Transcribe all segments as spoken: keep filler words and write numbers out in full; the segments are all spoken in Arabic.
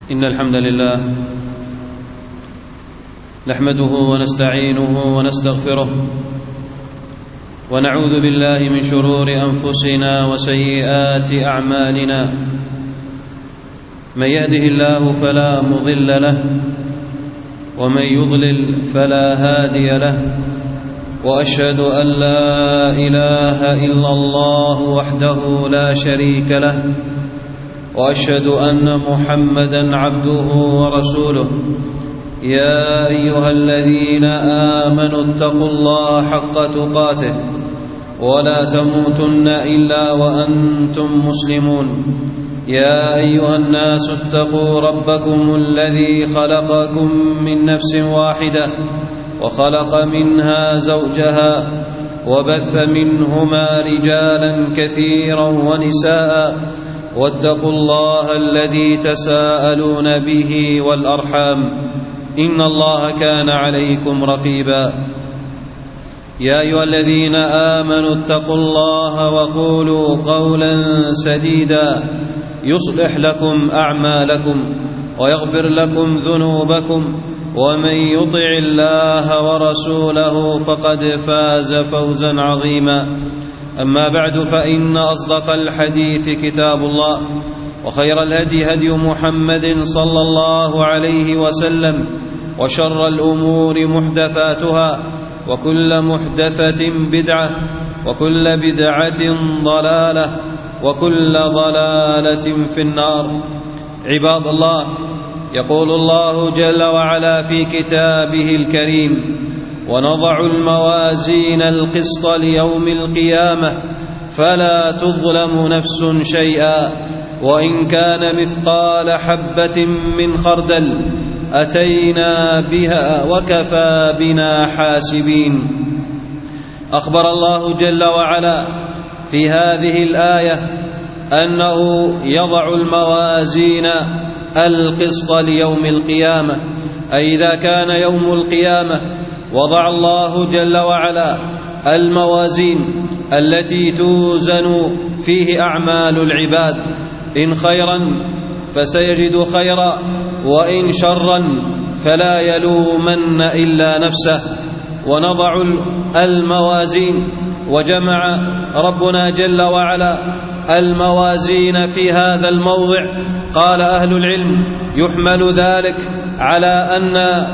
إن الحمد لله نحمده ونستعينه ونستغفره ونعوذ بالله من شرور أنفسنا وسيئات أعمالنا. من يهده الله فلا مضل له ومن يضلل فلا هادي له، وأشهد أن لا إله إلا الله وحده لا شريك له، وأشهد أن محمدًا عبده ورسوله. يا أيها الذين آمنوا اتقوا الله حق تقاته ولا تموتن إلا وأنتم مسلمون. يا أيها الناس اتقوا ربكم الذي خلقكم من نفس واحدة وخلق منها زوجها وبث منهما رجالا كثيرا ونساء، واتقوا الله الذي تساءلون به والأرحام إن الله كان عليكم رقيبا. يا أيها الذين آمنوا اتقوا الله وقولوا قولا سديدا يصلح لكم أعمالكم ويغفر لكم ذنوبكم، ومن يطع الله ورسوله فقد فاز فوزا عظيما. أما بعد، فإن أصدق الحديث كتاب الله، وخير الهدي هدي محمد صلى الله عليه وسلم، وشر الأمور محدثاتها، وكل محدثة بدعة، وكل بدعة ضلالة، وكل ضلالة في النار. عباد الله، يقول الله جل وعلا في كتابه الكريم: ونضع الموازين القسط ليوم القيامة فلا تظلم نفس شيئا وإن كان مثقال حبة من خردل أتينا بها وكفى بنا حاسبين. أخبر الله جل وعلا في هذه الآية أنه يضع الموازين القسط ليوم القيامة، أي إذا كان يوم القيامة وضع الله جل وعلا الموازين التي توزن فيه أعمال العباد، إن خيرا فسيجد خيرا، وإن شرا فلا يلومن إلا نفسه. ونضع الموازين، وجمع ربنا جل وعلا الموازين في هذا الموضع. قال أهل العلم: يحمل ذلك على أن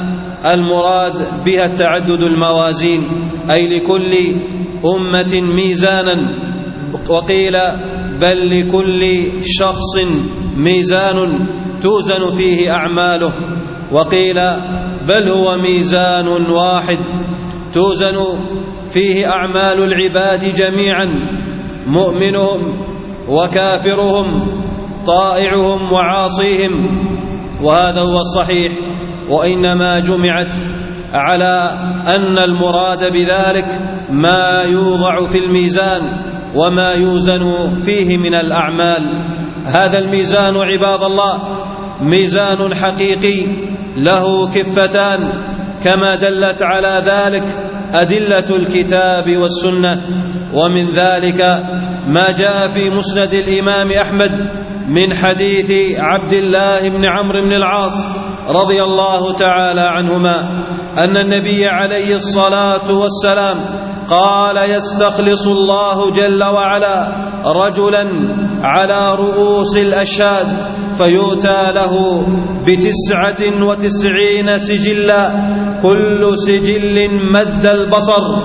المراد بها تعدد الموازين، أي لكل أمة ميزانا، وقيل بل لكل شخص ميزان توزن فيه أعماله، وقيل بل هو ميزان واحد توزن فيه أعمال العباد جميعا، مؤمنهم وكافرهم، طائعهم وعاصيهم. وهذا هو الصحيح، وإنما جمعت على أن المراد بذلك ما يوضع في الميزان وما يوزن فيه من الأعمال. هذا الميزان عباد الله ميزان حقيقي له كفتان، كما دلت على ذلك أدلة الكتاب والسنة. ومن ذلك ما جاء في مسند الإمام أحمد من حديث عبد الله بن عمرو بن العاص رضي الله تعالى عنهما أن النبي عليه الصلاة والسلام قال: يستخلص الله جل وعلا رجلا على رؤوس الأشهاد فيؤتى له بتسعة وتسعين سجلا، كل سجل مد البصر،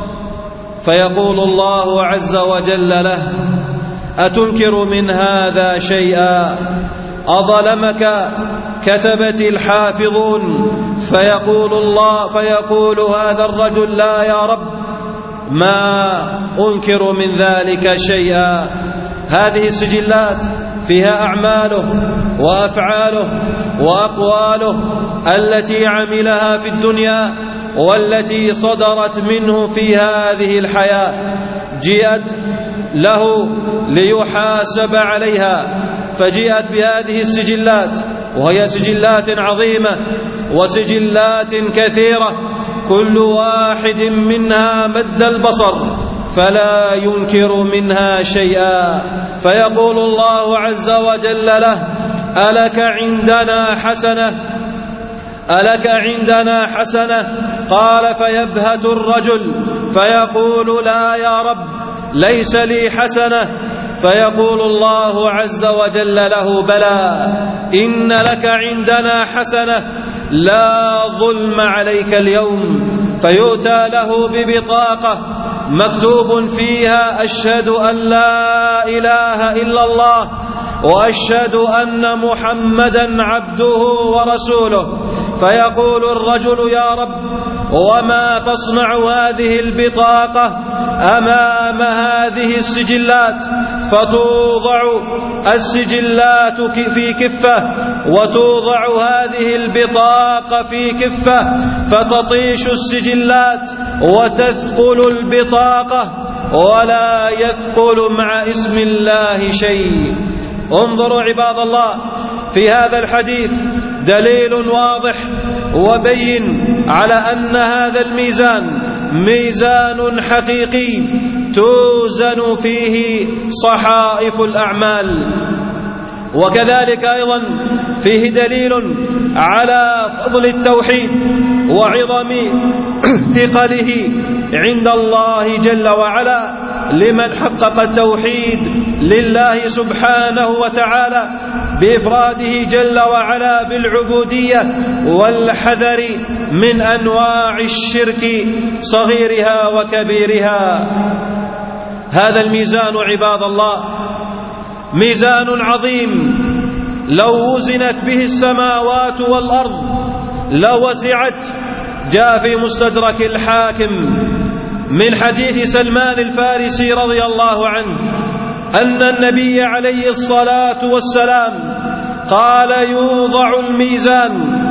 فيقول الله عز وجل له: أتنكر من هذا شيئا؟ أظلمك كتبت الحافظون؟ فيقول الله فيقول هذا الرجل: لا يا رب، ما أنكر من ذلك شيئا. هذه السجلات فيها أعماله وأفعاله وأقواله التي عملها في الدنيا والتي صدرت منه في هذه الحياة، جاءت له ليحاسب عليها، فجاءت بهذه السجلات، وهي سجلات عظيمة وسجلات كثيرة، كل واحد منها مد البصر فلا ينكر منها شيئا. فيقول الله عز وجل له: ألك عندنا حسنة ألك عندنا حسنة؟ قال: فيبهت الرجل فيقول: لا يا رب، ليس لي حسنة. فيقول الله عز وجل له: بلى، إن لك عندنا حسنة، لا ظلم عليك اليوم. فيؤتى له ببطاقة مكتوب فيها: أشهد أن لا إله إلا الله وأشهد أن محمدا عبده ورسوله. فيقول الرجل: يا رب، وما تصنع هذه البطاقة أمام هذه السجلات؟ فتوضع السجلات في كفة وتوضع هذه البطاقة في كفة، فتطيش السجلات وتثقل البطاقة ولا يثقل مع اسم الله شيء. انظروا عباد الله، في هذا الحديث دليل واضح وبين على أن هذا الميزان ميزان حقيقي توزن فيه صحائف الأعمال. وكذلك أيضا فيه دليل على فضل التوحيد وعظم ثقله عند الله جل وعلا لمن حقق التوحيد لله سبحانه وتعالى بإفراده جل وعلا بالعبودية والحذر من أنواع الشرك صغيرها وكبيرها. هذا الميزان عباد الله ميزان عظيم، لو وزنت به السماوات والأرض لوسعت. جاء في مستدرك الحاكم من حديث سلمان الفارسي رضي الله عنه أن النبي عليه الصلاة والسلام قال: يوضع الميزان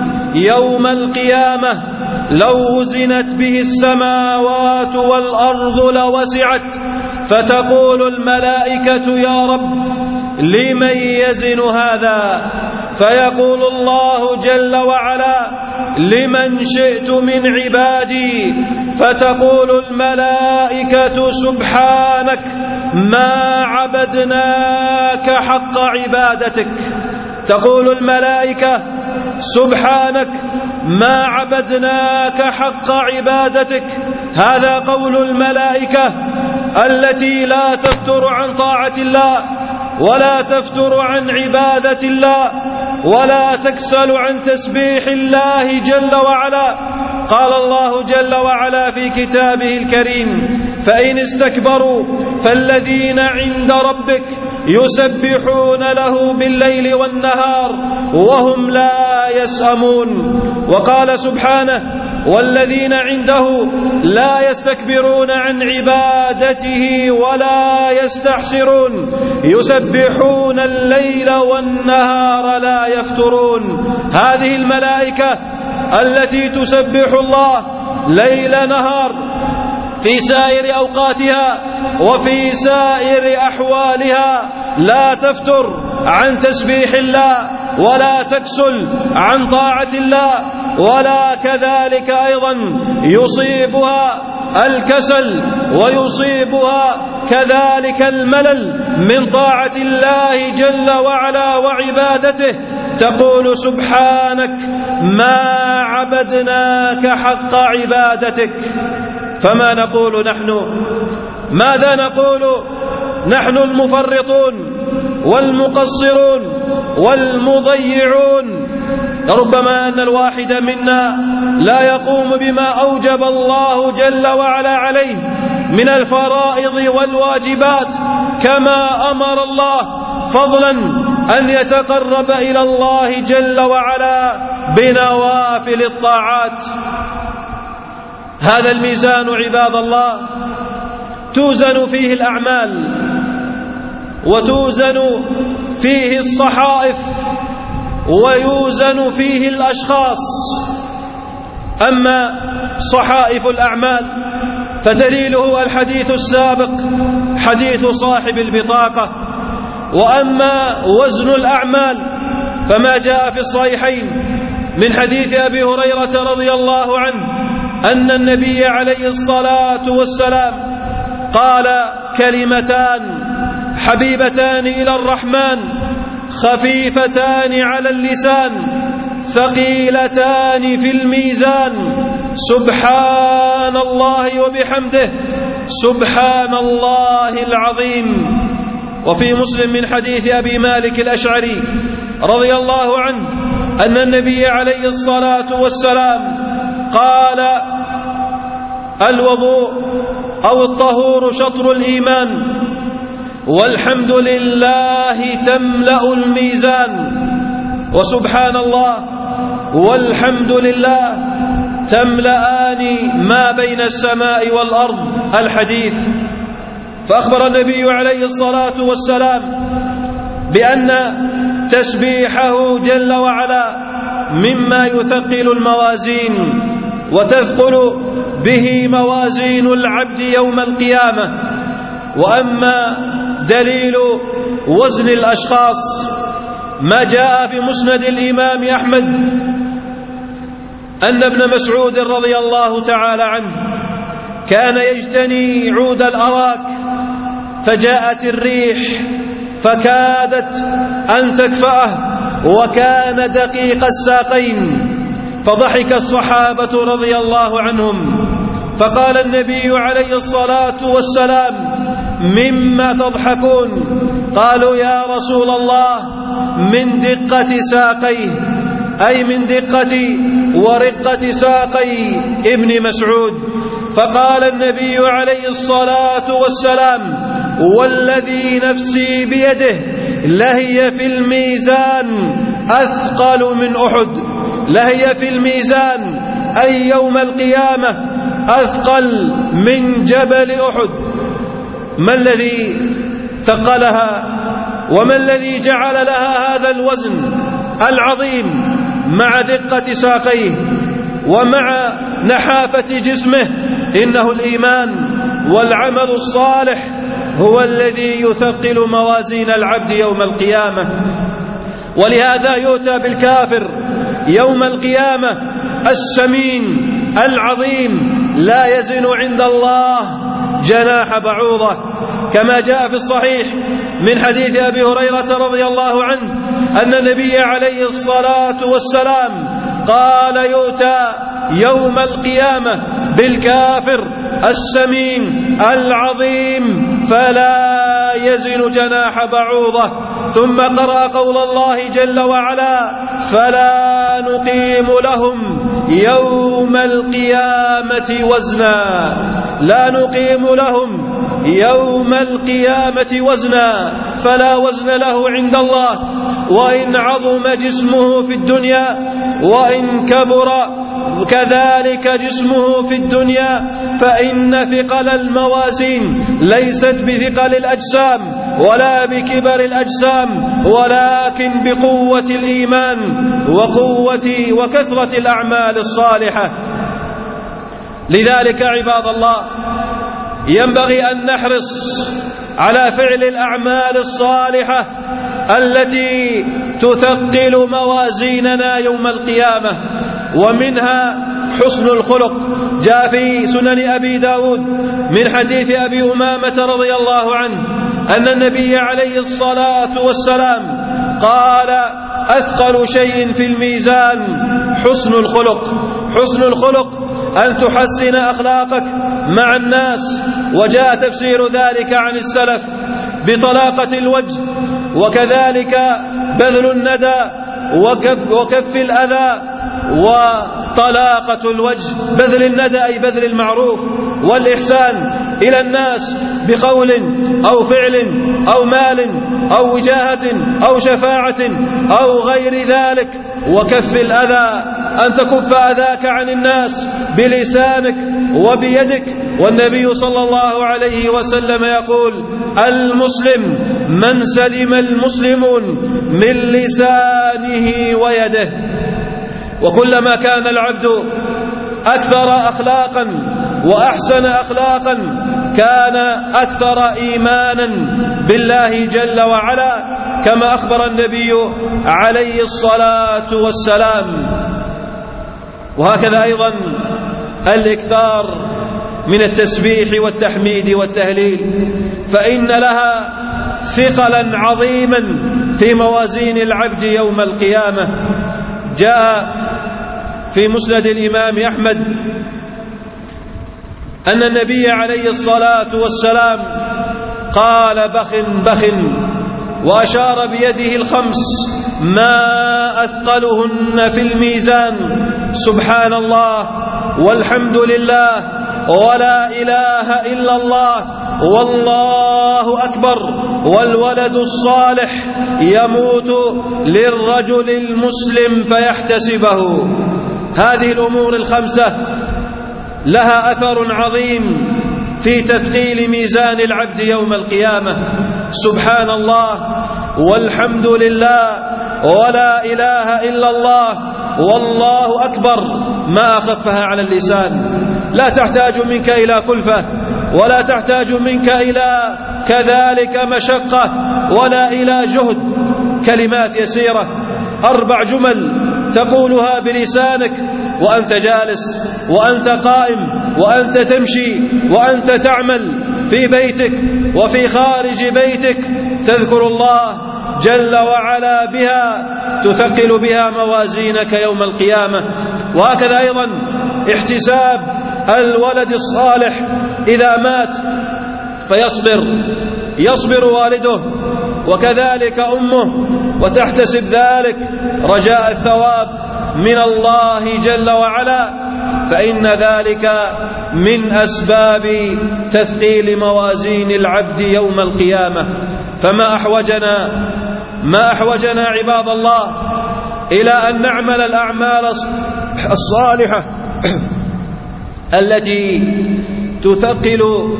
يوم القيامة لو وزنت به السماوات والأرض لوسعت، فتقول الملائكة: يا رب، لمن يزن هذا؟ فيقول الله جل وعلا: لمن شئت من عبادي. فتقول الملائكة: سبحانك، ما عبدناك حق عبادتك. تقول الملائكة: سبحانك، ما عبدناك حق عبادتك. هذا قول الملائكة التي لا تفتر عن طاعة الله ولا تفتر عن عبادة الله ولا تكسل عن تسبيح الله جل وعلا. قال الله جل وعلا في كتابه الكريم: فإن استكبروا فالذين عند ربك يسبحون له بالليل والنهار وهم لا يسأمون. وقال سبحانه: والذين عنده لا يستكبرون عن عبادته ولا يستحسرون يسبحون الليل والنهار لا يفترون. هذه الملائكة التي تسبح الله ليل نهار في سائر أوقاتها وفي سائر أحوالها، لا تفتر عن تسبيح الله ولا تكسل عن طاعة الله، ولا كذلك أيضا يصيبها الكسل ويصيبها كذلك الملل من طاعة الله جل وعلا وعبادته. تقول: سبحانك، ما عبدناك حق عبادتك. فما نقول نحن؟ ماذا نقول نحن المفرطون والمقصرون والمضيعون؟ ربما أن الواحد منا لا يقوم بما أوجب الله جل وعلا عليه من الفرائض والواجبات كما أمر الله، فضلا أن يتقرب إلى الله جل وعلا بنوافل الطاعات. هذا الميزان عباد الله توزن فيه الأعمال وتوزن فيه الصحائف ويوزن فيه الأشخاص. أما صحائف الأعمال فدليله الحديث السابق، حديث صاحب البطاقة. وأما وزن الأعمال فما جاء في الصحيحين من حديث أبي هريرة رضي الله عنه أن النبي عليه الصلاة والسلام قال: كلمتان حبيبتان إلى الرحمن خفيفتان على اللسان ثقيلتان في الميزان سبحان الله وبحمده سبحان الله العظيم. وفي مسلم من حديث أبي مالك الأشعري رضي الله عنه أن النبي عليه الصلاة والسلام قال: الوضوء أو الطهور شطر الإيمان، والحمد لله تملأ الميزان، وسبحان الله والحمد لله تملأان ما بين السماء والأرض. الحديث. فأخبر النبي عليه الصلاة والسلام بأن تسبيحه جل وعلا مما يثقل الموازين وتثقل به موازين العبد يوم القيامة. وأما دليل وزن الأشخاص ما جاء في مسند الإمام أحمد أن ابن مسعود رضي الله تعالى عنه كان يجتني عود الأراك، فجاءت الريح فكادت أن تكفأه، وكان دقيق الساقين، فضحك الصحابة رضي الله عنهم، فقال النبي عليه الصلاة والسلام: مما تضحكون؟ قالوا: يا رسول الله من دقة ساقيه، أي من دقة ورقة ساقي ابن مسعود. فقال النبي عليه الصلاة والسلام: والذي نفسي بيده لهي في الميزان أثقل من أحد. لهي في الميزان أي يوم القيامة أثقل من جبل أحد. ما الذي ثقلها وما الذي جعل لها هذا الوزن العظيم مع دقة ساقيه ومع نحافة جسمه؟ إنه الإيمان والعمل الصالح هو الذي يثقل موازين العبد يوم القيامة. ولهذا يؤتى بالكافر يوم القيامة السمين العظيم لا يزن عند الله جناح بعوضة، كما جاء في الصحيح من حديث أبي هريرة رضي الله عنه أن النبي عليه الصلاة والسلام قال: يؤتى يوم القيامة بالكافر السمين العظيم فلا يزن جناح بعوضة. ثم قرأ قول الله جل وعلا: فلا نقيم لهم يوم القيامة وزنا. لا نقيم لهم يوم القيامة وزنا، فلا وزن له عند الله، وإن عظم جسمه في الدنيا وإن كبر كذلك جسمه في الدنيا، فإن ثقل الموازين ليست بثقل الأجسام ولا بكبر الأجسام، ولكن بقوة الإيمان وقوة وكثرة الأعمال الصالحة. لذلك عباد الله ينبغي أن نحرص على فعل الأعمال الصالحة التي تثقل موازيننا يوم القيامة، ومنها حسن الخلق. جاء في سنن أبي داود من حديث أبي أمامة رضي الله عنه أن النبي عليه الصلاة والسلام قال: أثقل شيء في الميزان حسن الخلق. حسن الخلق أن تحسن أخلاقك مع الناس، وجاء تفسير ذلك عن السلف بطلاقة الوجه، وكذلك بذل الندى وكف, وكف الأذى. وطلاقة الوجه بذل الندى أي بذل المعروف والإحسان إلى الناس بقول أو فعل أو مال أو وجاهة أو شفاعة أو غير ذلك. وكف الأذى أن تكف أذاك عن الناس بلسانك وبيدك. والنبي صلى الله عليه وسلم يقول: المسلم من سلم المسلمون من لسانه ويده. وكلما كان العبد أكثر أخلاقا وأحسن أخلاقا كان أكثر إيمانا بالله جل وعلا، كما أخبر النبي عليه الصلاة والسلام. وهكذا أيضا الإكثار من التسبيح والتحميد والتهليل، فإن لها ثقلا عظيما في موازين العبد يوم القيامة. جاء في مسند الإمام أحمد أن النبي عليه الصلاة والسلام قال بخ بخ، وأشار بيده الخمس ما أثقلهن في الميزان: سبحان الله والحمد لله ولا إله إلا الله والله أكبر والولد الصالح يموت للرجل المسلم فيحتسبه. هذه الأمور الخمسة لها أثر عظيم في تثقيل ميزان العبد يوم القيامة. سبحان الله والحمد لله ولا إله إلا الله والله أكبر ما أخفها على اللسان، لا تحتاج منك إلى كلفة، ولا تحتاج منك إلى كذلك مشقة ولا إلى جهد. كلمات يسيرة، أربع جمل تقولها بلسانك وأنت جالس وأنت قائم وأنت تمشي وأنت تعمل في بيتك وفي خارج بيتك، تذكر الله جل وعلا بها، تثقل بها موازينك يوم القيامة. وهكذا أيضا احتساب الولد الصالح إذا مات فيصبر يصبر والده وكذلك أمه، وتحتسب ذلك رجاء الثواب من الله جل وعلا، فإن ذلك من أسباب تثقيل موازين العبد يوم القيامة. فما أحوجنا ما أحوجنا عباد الله إلى أن نعمل الأعمال الصالحة التي تثقل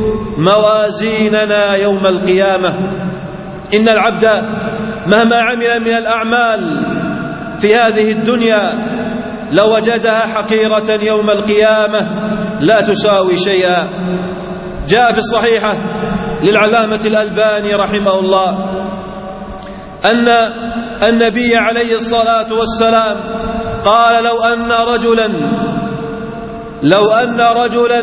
موازيننا يوم القيامة. إن العبد مهما عمل من الأعمال في هذه الدنيا لو وجدها حقيرة يوم القيامة لا تساوي شيئا. جاء في الصحيحة للعلامة الألباني رحمه الله أن النبي عليه الصلاة والسلام قال: لو أن رجلا لو أن رجلا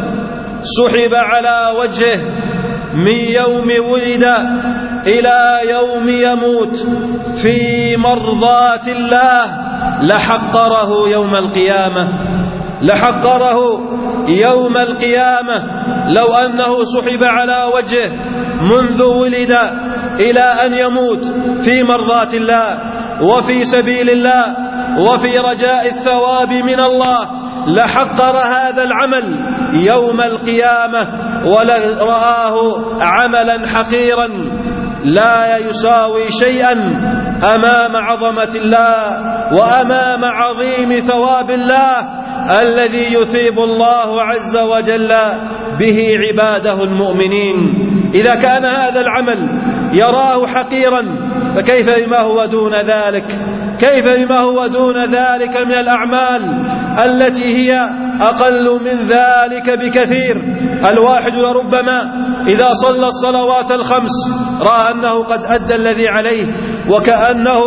سحب على وجهه من يوم ولد إلى يوم يموت في مرضاة الله لحقره يوم القيامة لحقره يوم القيامة لو أنه سحب على وجهه منذ ولد إلى أن يموت في مرضاة الله وفي سبيل الله وفي رجاء الثواب من الله لحقر هذا العمل يوم القيامة ولرآه عملا حقيرا لا يساوي شيئا أمام عظمة الله وأمام عظيم ثواب الله الذي يثيب الله عز وجل به عباده المؤمنين. إذا كان هذا العمل يراه حقيرا فكيف بما هو دون ذلك كيف بما هو دون ذلك من الأعمال التي هي أقل من ذلك بكثير. الواحد لربما إذا صلى الصلوات الخمس رأى أنه قد أدى الذي عليه وكأنه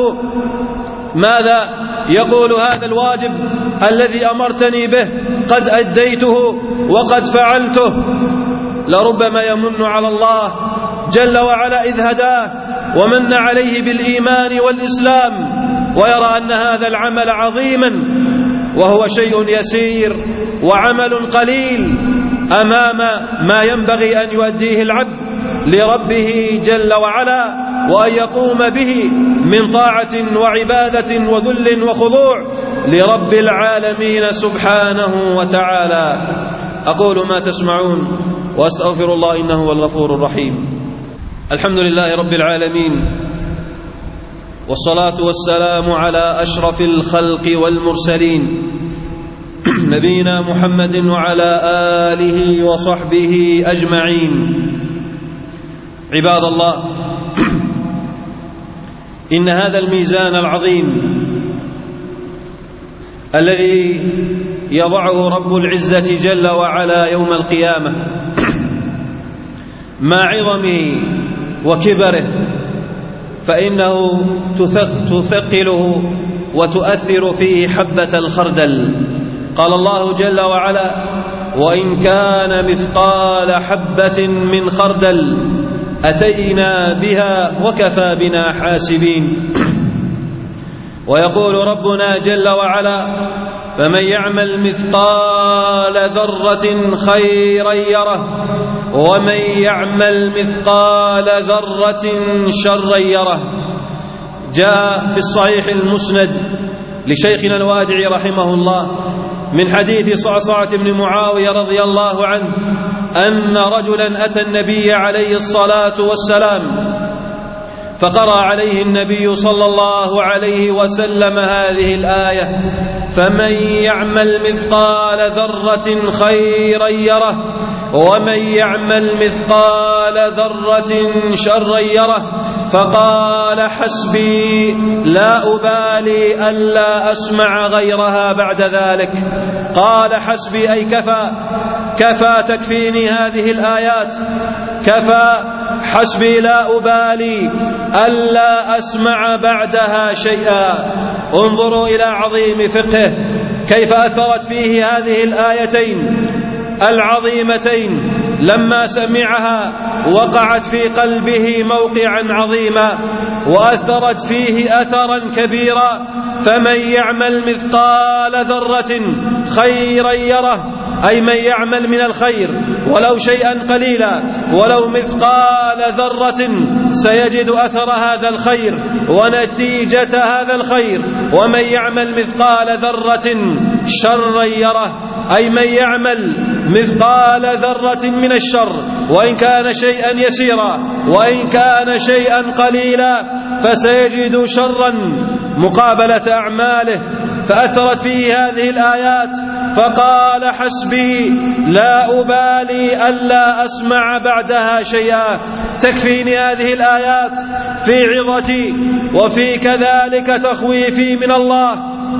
ماذا يقول: هذا الواجب الذي أمرتني به قد أديته وقد فعلته. لربما يمن على الله جل وعلا إذ هداه ومن عليه بالإيمان والإسلام ويرى أن هذا العمل عظيما وهو شيء يسير وعمل قليل أمام ما ينبغي أن يؤديه العبد لربه جل وعلا وأن يقوم به من طاعة وعبادة وذل وخضوع لرب العالمين سبحانه وتعالى. أقول ما تسمعون وأستغفر الله إنه هو الغفور الرحيم. الحمد لله رب العالمين، والصلاة والسلام على أشرف الخلق والمرسلين نبينا محمد وعلى آله وصحبه أجمعين. عباد الله، إن هذا الميزان العظيم الذي يضعه رب العزة جل وعلا يوم القيامة مع عظمه وكبره فإنه تثقله وتؤثر فيه حبة الخردل. قال الله جل وعلا: وإن كان مثقال حبة من خردل أتينا بها وكفى بنا حاسبين. ويقول ربنا جل وعلا: فمن يعمل مثقال ذرة خيرا يره ومن يعمل مثقال ذرة شرا يره. جاء في الصحيح المسند لشيخنا الوادعي رحمه الله من حديث صعصعة بن معاوية رضي الله عنه أن رجلا أتى النبي عليه الصلاة والسلام فقرأ عليه النبي صلى الله عليه وسلم هذه الآية: فمن يعمل مثقال ذرة خيرا يره ومن يعمل مثقال ذرة شرا يره. فقال: حسبي لا أبالي ألا أسمع غيرها بعد ذلك. قال: حسبي أي كفى، كفى تكفيني هذه الآيات، كفى، حسبي لا أبالي ألا أسمع بعدها شيئا. انظروا إلى عظيم فقهه كيف أثرت فيه هذه الآيتين العظيمتين. لما سمعها وقعت في قلبه موقعا عظيما وأثرت فيه أثرا كبيرا. فمن يعمل مثقال ذرة خيرا يره، أي من يعمل من الخير ولو شيئا قليلا ولو مثقال ذرة سيجد أثر هذا الخير ونتيجة هذا الخير. ومن يعمل مثقال ذرة شرا يره، أي من يعمل مثقال ذرة من الشر وإن كان شيئا يسيرا وإن كان شيئا قليلا فسيجد شرا مقابلة أعماله. فأثرت فيه هذه الآيات فقال: حسبي لا أبالي ألا أسمع بعدها شيئا. تكفيني هذه الآيات في عظتي وفي كذلك تخويفي من الله.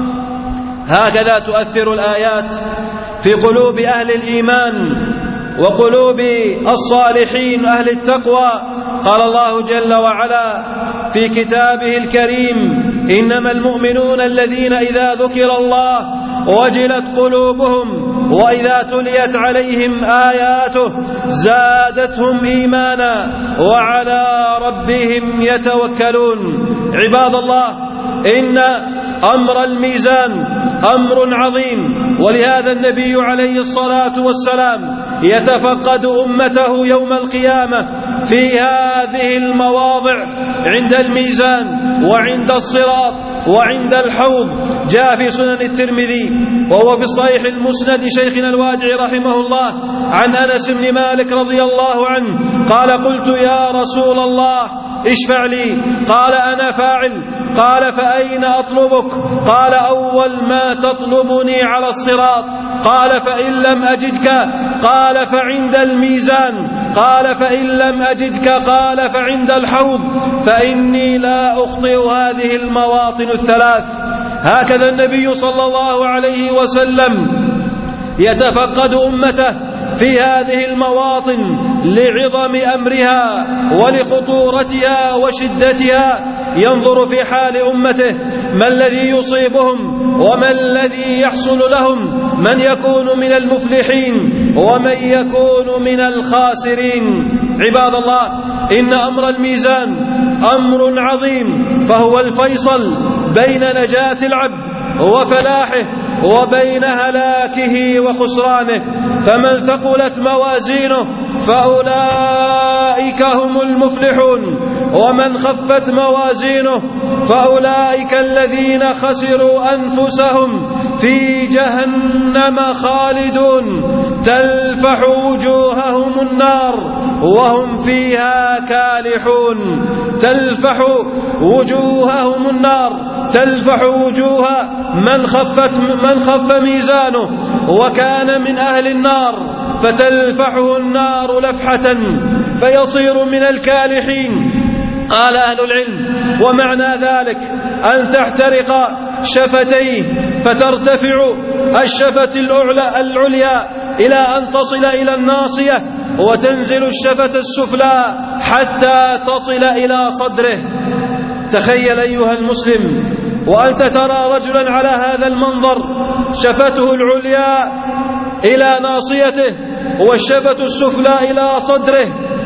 هكذا تؤثر الآيات في قلوب أهل الإيمان وقلوب الصالحين أهل التقوى. قال الله جل وعلا في كتابه الكريم: إنما المؤمنون الذين إذا ذكر الله وجلت قلوبهم وإذا تليت عليهم آياته زادتهم إيمانا وعلى ربهم يتوكلون. عباد الله، إن أمر الميزان أمر عظيم، ولهذا النبي عليه الصلاة والسلام يتفقد أمته يوم القيامة في هذه المواضع عند الميزان وعند الصراط وعند الحوض. جاء في سنن الترمذي وهو في الصحيح المسند شيخنا الوادعي رحمه الله عن أنس بن مالك رضي الله عنه قال: قلت يا رسول الله اشفع لي. قال: أنا فاعل. قال: فأين أطلبك؟ قال: أول ما تطلبني على الصراط. قال: فإن لم أجدك؟ قال: فعند الميزان. قال: فإن لم أجدك؟ قال: فعند الحوض. فإني لا أخطئ هذه المواطن الثلاث. هكذا النبي صلى الله عليه وسلم يتفقد أمته في هذه المواطن لعظم أمرها ولخطورتها وشدتها. ينظر في حال أمته ما الذي يصيبهم وما الذي يحصل لهم، من يكون من المفلحين ومن يكون من الخاسرين. عباد الله، إن أمر الميزان أمر عظيم، فهو الفيصل بين نجاة العبد وفلاحه وبين هلاكه وخسرانه. فمن ثقلت موازينه فأولئك هم المفلحون، ومن خفت موازينه فأولئك الذين خسروا أنفسهم في جهنم خالدون تلفح وجوههم النار وهم فيها كالحون. تلفح وجوههم النار، تلفح وجوه من خفت من خف ميزانه وكان من أهل النار، فتلفحه النار لفحة فيصير من الكالحين. قال أهل العلم: ومعنى ذلك أن تحترق شفتيه فترتفع الشفة العليا إلى أن تصل إلى الناصية، وتنزل الشفة السفلى حتى تصل إلى صدره. تخيل أيها المسلم وأنت ترى رجلا على هذا المنظر، شفته العليا إلى ناصيته والشفة السفلى إلى صدره،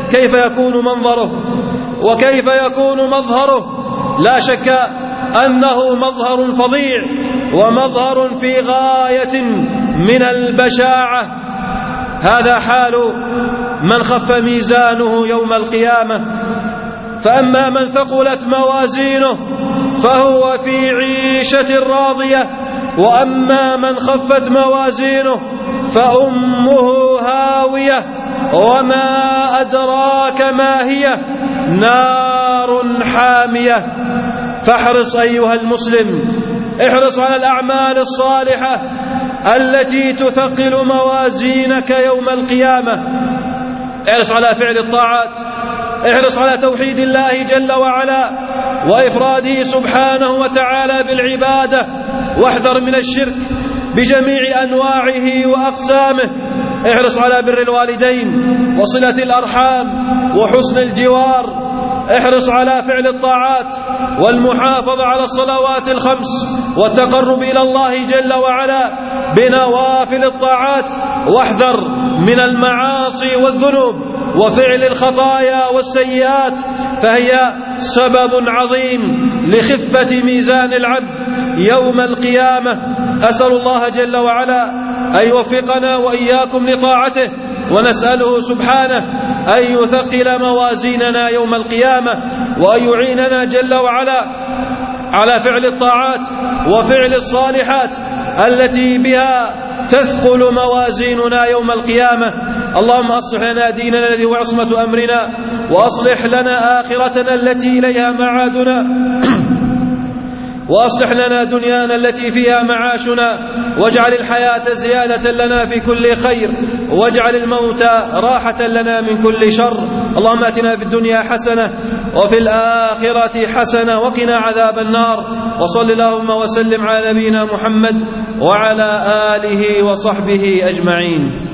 كيف يكون منظره وكيف يكون مظهره. لا شك أنه مظهر فظيع ومظهر في غاية من البشاعة. هذا حال من خف ميزانه يوم القيامة. فأما من ثقلت موازينه فهو في عيشة راضية، وأما من خفت موازينه فأمه هاوية وما أدراك ما هي، نار حامية. فاحرص أيها المسلم، احرص على الأعمال الصالحة التي تثقل موازينك يوم القيامة. احرص على فعل الطاعات، احرص على توحيد الله جل وعلا وإفراده سبحانه وتعالى بالعبادة، واحذر من الشرك بجميع أنواعه وأقسامه. احرص على بر الوالدين وصلة الأرحام وحسن الجوار. احرص على فعل الطاعات والمحافظة على الصلوات الخمس والتقرب إلى الله جل وعلا بنوافل الطاعات، واحذر من المعاصي والذنوب وفعل الخطايا والسيئات، فهي سبب عظيم لخفة ميزان العبد يوم القيامة. أسأل الله جل وعلا أن يوفقنا وإياكم لطاعته، ونسأله سبحانه أن يثقل موازيننا يوم القيامة، وأن يعيننا جل وعلا على فعل الطاعات وفعل الصالحات التي بها تثقل موازيننا يوم القيامة. اللهم أصلح لنا ديننا الذي هو عصمة أمرنا، وأصلح لنا آخرتنا التي إليها معادنا، وأصلح لنا دنيانا التي فيها معاشنا، واجعل الحياة زيادة لنا في كل خير، واجعل الموت راحة لنا من كل شر. اللهم آتنا في الدنيا حسنة وفي الآخرة حسنة وقنا عذاب النار. وصل اللهم وسلم على نبينا محمد وعلى آله وصحبه أجمعين.